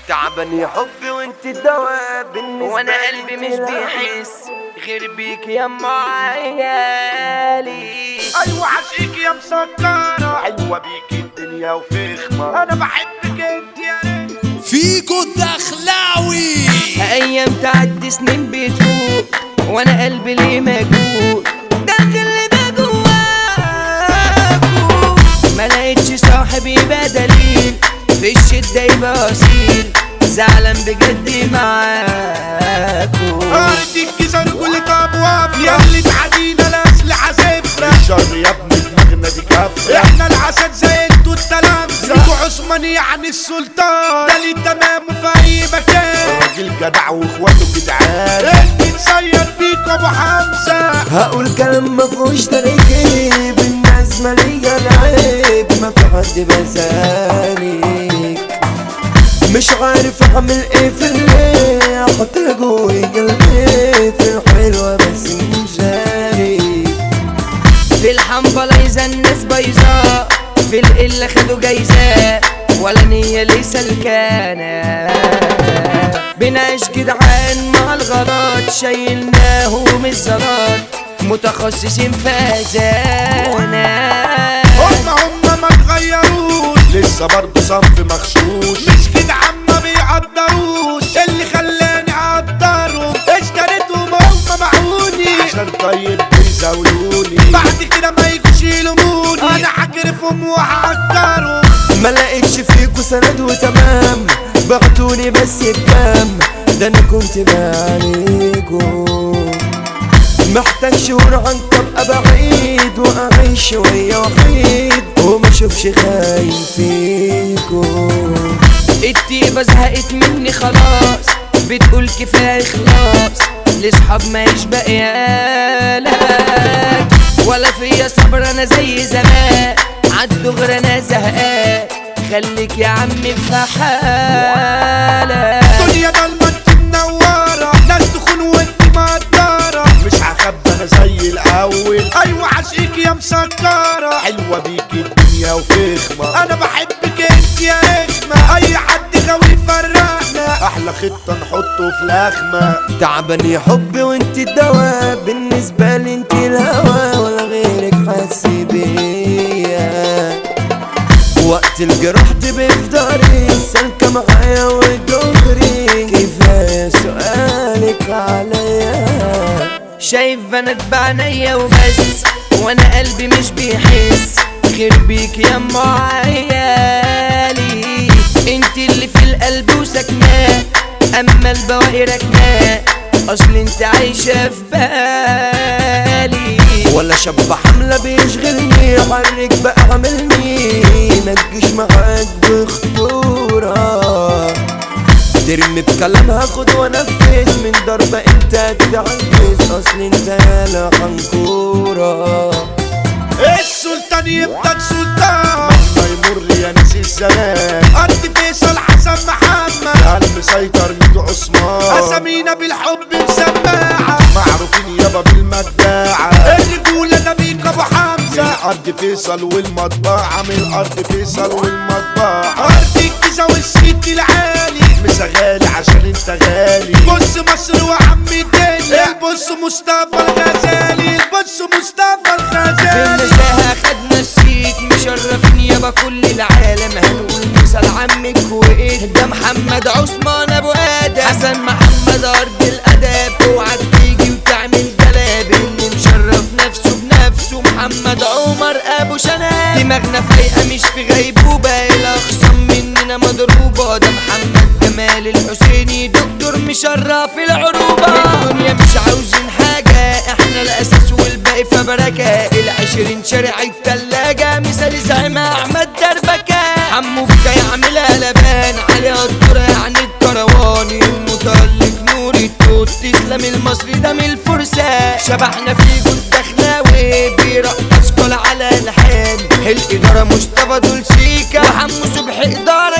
تعبان يا حبي وانت الدواء بالنسبة وانا قلبي مش بيحس غير بيك يا ام عيالي. ايوه عشقك يا مسكرة، حلوة بيك الدنيا وفخمة، انا بحبك انت يا ريت. فيكو الدخلاوي. ايام تعدي سنين بتفوق وانا قلبي ليه مجهول، داخل اللي ده جواكو. ما لقيتش صاحب يبقى دليل في الشدة يبقى اصيل، زعلان بجد معاكو. ارضي الجزر كل ابواب يا اللي تعدينا الاسلحة صفرة، الشر يا ابني دماغنا دي كفرة، احنا العسل زي انتو التلامذة، انتو عثمان يعني السلطان، ده ليه تمام في اي مكان، راجل جدع واخواته جدعان، انت تصير فيك ابو حمزة. هقول كلام مفهوش تركيب، الناس مالية العيب، ما في حد بسالك، مش عارف اعمل ايه في الليل، احط جوي قلبي في الحلوة بس مشاري. في الحنبلة إذا الناس بايظة، في القلة خدوا جايزة، ولا نية ليس الكانة. بنعيش جدعان مع الغلط، شايلناهم الزلط، متخصصين في أذانا. هما ما اتغيروش، لسه برضه صنف مغشوش، مش كده عما بيقدروش، اللي خلاني اقدرهم اشتريتهم هما معوني، عشان طيب بيزاولوني، بعد كده ما يجوش يلوموني، انا هجرفهم وهعكرهم. ما لقيتش فيكوا سند وتمام، بعتوني بس بكام، ده انا كنت بعانيكوا، محتاج شهور عنكم ابقى بعيد، واعيش شوية وحيد، وما اشوفش خاين فيكوا. التيبة زهقت مني خلاص، بتقول كفاية خلاص، لاصحاب ما يشبقيالك، ولا فيا صبر انا زي زمان، عالدغر انا زهقان، خليك يا عمي في حالك. الدنيا ضلمة انت منورة، ناس تخون وانت مقدرة، مش هخبى انا زي الاول، ايوه عشقك يا مسكرة، حلوة بيك الدنيا وفخمة، انا بحبك انت يا رخمة، اي حد غاوي يفرقنا، احلى خطة نحطه في لخمة. تعبان يا حبي وانت الدواء بالنسبة لي، انت الهوى ولا غيرك حس بيا، وقت الجراح تبقى في داري، سالكة معايا ودغري، كفاية سؤالك عليا. شايف بنات بعينيا وبس، وانا قلبي مش بيحس غير بيك يا ام عيالي. انت اللي في القلب وسكناه، اما البواقي ركناه، اصل انت عايشة في بالي. ولا شاب حملة بيشغلني، حرك بقى عاملني، متجيش معاك بخطورة، ترمي بكلام هاخد وانفذ، من ضربة انت تتعجز، اصل انت يالا حنكورة. السلطان يفضل سلطان ما يمر يا ناس الزمان، قد فيصل حسن محمد، المسيطر ميدو عثمان، اسامينا بالحب مسماعة، معروفين يابا بالمداعة، الرجولة ده بيك ابو حمزة، من ارض فيصل والمطبعة، من ارض فيصل والمطبعة، ارض الجيزة والسيد العالي، مسغالي عشان انت غالي، بص مصر وعم الدنيا، بص مصطفى الغزالي، بص مصطفى الغزالي. بالنساها خدنا السيك، مشرفين يابا كل العالم، هنقول مثال عمك وايه، ده محمد عثمان ابو ادم، حسن محمد ارض الاداب، اوعى تيجي وتعمل جلاب، اللي مشرف نفسه بنفسه محمد عمر ابو شناب، دماغنا فايقه مش في غيبوبه، الاخصام مننا مضروبه، ده محمد جمال الحسيني دكتور مشرف العروبه. الدنيا مش عاوزين حاجه، احنا الاساس والباقي فبركه، ال20 شارع التلاجة، مثال زعيم احمد دربكه، حمو بكا يعملها لبان، عليها الدور يعني الكرواني، المتألق نور التوت، تسلم المصري ده من الفرسان، شبحنا فيكو الدخلاوي، بيرقص كل على الحان، الاداره مصطفى دول سيكا، وحمو صبحي اداره